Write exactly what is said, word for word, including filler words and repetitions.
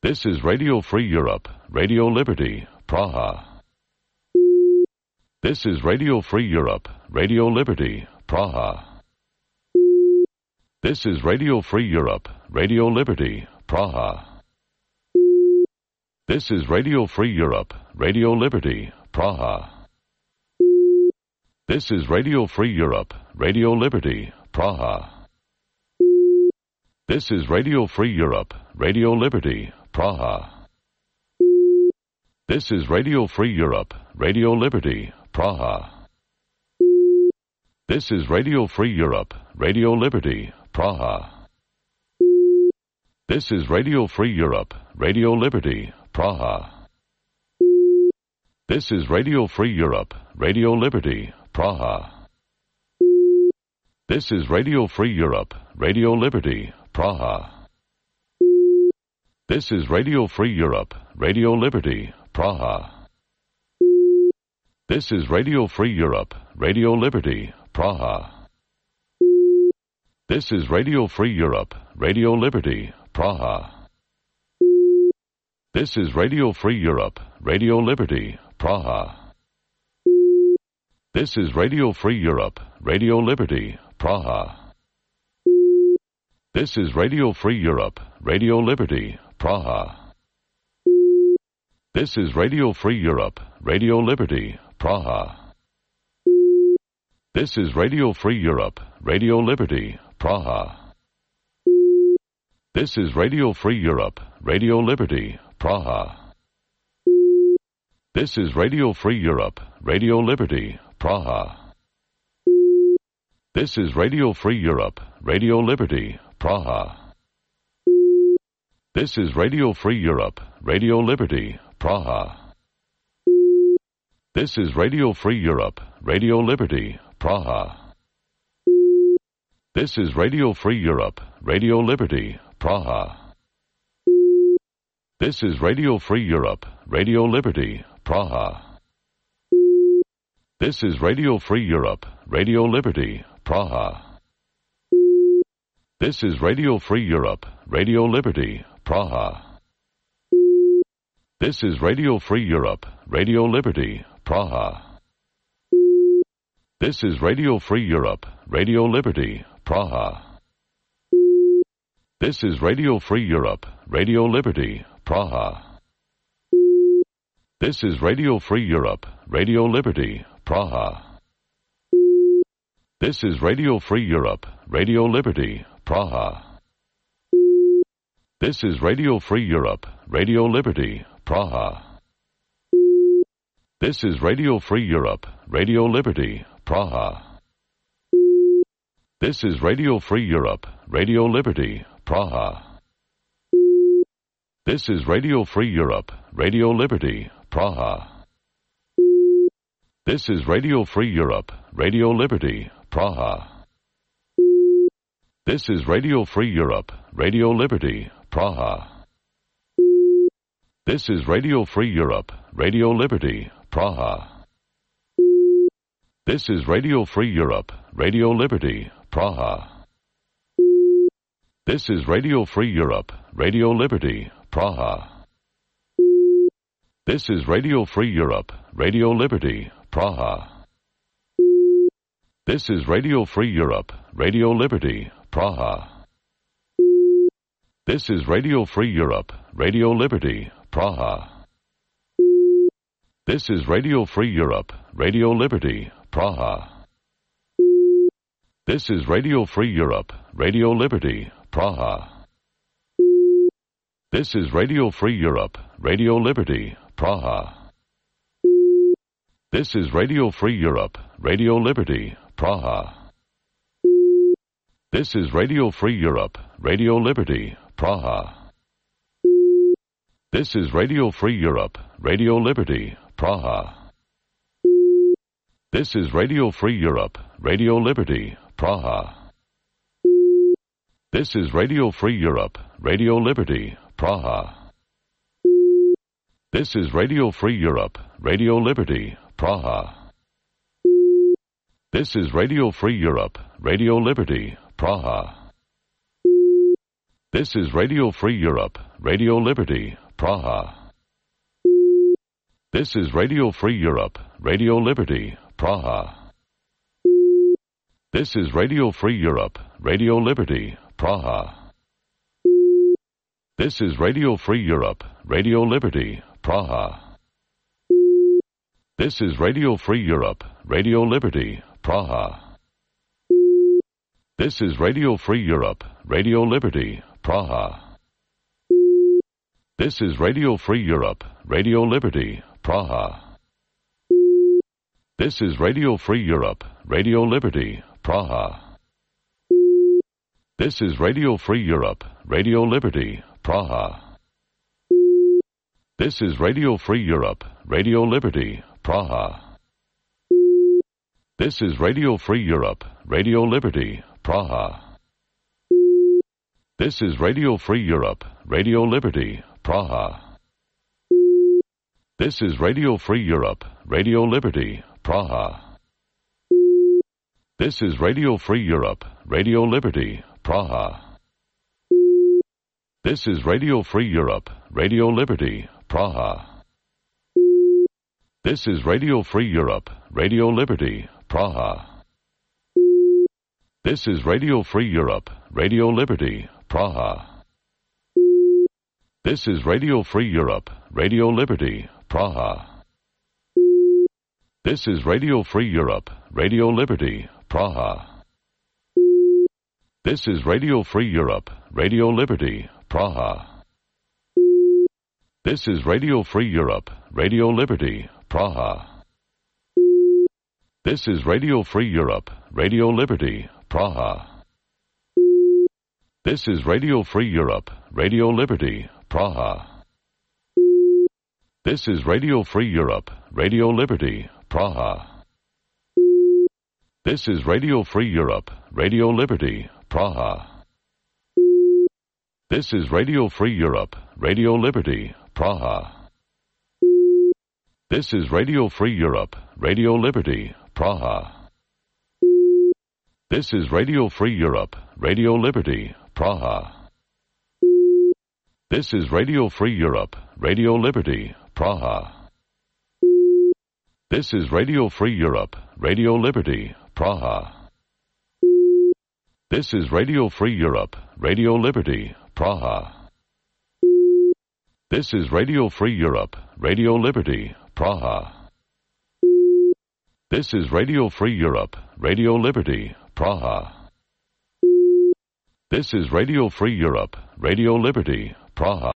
This is Radio Free Europe, Radio Liberty, Praha. This is Radio Free Europe, Radio Liberty, Praha. This is Radio Free Europe, Radio Liberty, Praha. This is Radio Free Europe, Radio Liberty, Praha. This is Radio Free Europe, Radio Liberty, Praha. This is Radio Free Europe, Radio Liberty, Praha. This is Radio Free Europe, Radio Liberty, Praha. This is Radio Free Europe, Radio Liberty, Praha. This is Radio Free Europe, Radio Liberty, Praha. This is Radio Free Europe, Radio Liberty, Praha. This is Radio Free Europe, Radio Liberty, Praha. This is Radio Free Europe, Radio Liberty, Praha. This is Radio Free Europe, Radio Liberty, Praha. This is Radio Free Europe, Radio Liberty, Praha. This is Radio Free Europe, Radio Liberty, Praha. This is Radio Free Europe, Radio Liberty, Praha. This is Radio Free Europe, Radio Liberty, Praha. This is Radio Free Europe, Radio Liberty, Praha. This is Radio Free Europe, Radio Liberty, Praha. This is Radio Free Europe, Radio Liberty, Praha. This is Radio Free Europe, Radio Liberty, Praha. This is Radio Free Europe, Radio Liberty, Praha. This is Radio Free Europe, Radio Liberty, Praha. This is Radio Free Europe, Radio Liberty, Praha. This is Radio Free Europe, Radio Liberty, Praha. This is Radio Free Europe, Radio Liberty, Praha. This is Radio Free Europe, Radio Liberty, Praha. This is Radio Free Europe, Radio Liberty, Praha. This is Radio Free Europe, Radio Liberty, Praha. This is Radio Free Europe, Radio Liberty, Praha. This is Radio Free Europe, Radio Liberty, Praha. This is Radio Free Europe, Radio Liberty, Praha. This is Radio Free Europe, Radio Liberty, Praha. This is Radio Free Europe, Radio Liberty, Praha. This is Radio Free Europe, Radio Liberty, Praha. This is Radio Free Europe, Radio Liberty, Praha. This is Radio Free Europe, Radio Liberty, Praha. This is Radio Free Europe, Radio Liberty, Praha. This is Radio Free Europe, Radio Liberty, Praha. This is Radio Free Europe, Radio Liberty, Praha. This is Radio Free Europe, Radio Liberty, Praha. This is Radio Free Europe, Radio Liberty, Praha. This is Radio Free Europe, Radio Liberty, Praha. This is Radio Free Europe, Radio Liberty, Praha. This is Radio Free Europe, Radio Liberty, Praha. This is Radio Free Europe, Radio Liberty, Praha. This is Radio Free Europe, Radio Liberty, Praha. This is Radio Free Europe, Radio Liberty, Praha. This is Radio Free Europe, Radio Liberty, Praha. This is Radio Free Europe, Radio Liberty, Praha. This is Radio Free Europe, Radio Liberty, Praha. This is Radio Free Europe, Radio Liberty, Praha. This is Radio Free Europe, Radio Liberty, Praha. This is Radio Free Europe, Radio Liberty, Praha. This is Radio Free Europe, Radio Liberty, Praha. This is Radio Free Europe, Radio Liberty, Praha. This is Radio Free Europe, Radio Liberty, Praha. This is Radio Free Europe, Radio Liberty, Praha. This is Radio Free Europe, Radio Liberty, Praha. This is Radio Free Europe, Radio Liberty, Praha. This is Radio Free Europe, Radio Liberty, Praha. This is Radio Free Europe, Radio Liberty, Praha. This is Radio Free Europe, Radio Liberty, Praha. This is Radio Free Europe, Radio Liberty, Praha. This is Radio Free Europe, Radio Liberty, Praha. This is Radio Free Europe, Radio Liberty, Praha. This is Radio Free Europe, Radio Liberty, Praha. This is Radio Free Europe, Radio Liberty, Praha. This is Radio Free Europe, Radio Liberty, Praha. This is Radio Free Europe, Radio Liberty, Praha. This is Radio Free Europe, Radio Liberty, Praha. This is Radio Free Europe, Radio Liberty, Praha. This is Radio Free Europe, Radio Liberty, Praha. This is Radio Free Europe, Radio Liberty, Praha. This is Radio Free Europe, Radio Liberty, Praha. This is Radio Free Europe, Radio Liberty, Praha. This is Radio Free Europe, Radio Liberty, Praha. This is Radio Free Europe, Radio Liberty, Praha. This is Radio Free Europe, Radio Liberty, Praha. This is Radio Free Europe, Radio Liberty, Praha. This is Radio Free Europe, Radio Liberty, Praha. This is Radio Free Europe, Radio Liberty, Praha. This is Radio Free Europe, Radio Liberty, Praha. This is Radio Free Europe, Radio Liberty, Praha. This is Radio Free Europe, Radio Liberty, Praha. This is Radio Free Europe, Radio Liberty, Praha. This is Radio Free Europe, Radio Liberty, Praha. This is Radio Free Europe, Radio Liberty, Praha. This is Radio Free Europe, Radio Liberty, Praha.